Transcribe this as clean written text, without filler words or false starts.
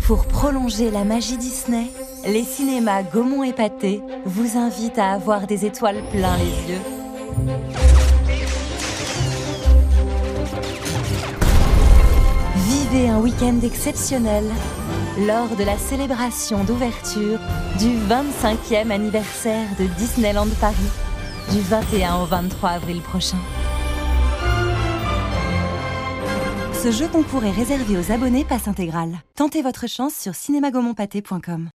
Pour prolonger la magie Disney, les cinémas Gaumont et Pathé vous invitent à avoir des étoiles plein les yeux. Vivez un week-end exceptionnel lors de la célébration d'ouverture du 25e anniversaire de Disneyland Paris, du 21 au 23 avril prochain. Ce jeu concours est réservé aux abonnés passe intégrale. Tentez votre chance sur cinémagaumont-pathé.com.